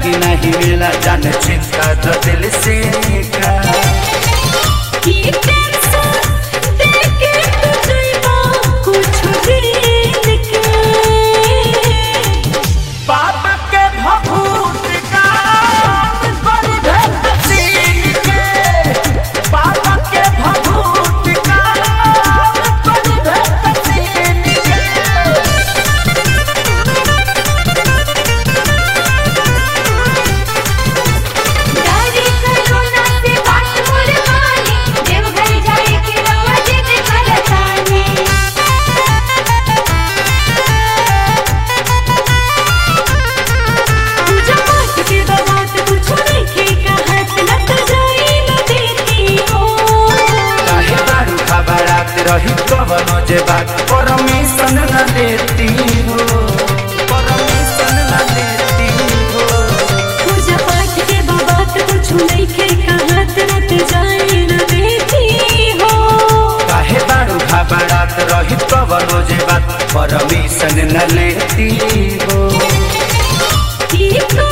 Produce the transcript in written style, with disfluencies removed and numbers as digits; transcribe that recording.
लगी नहीं मिला जान चिंता तो दिल से रही कवनो जे बात परमिशन न देती हो, परमिशन न देती हो। पूजा पाठ के बात कुछ नहीं के कहत रत जाए न देती हो। काहे बारू घबरात रही कवनो जे बात परमिशन न लेती हो।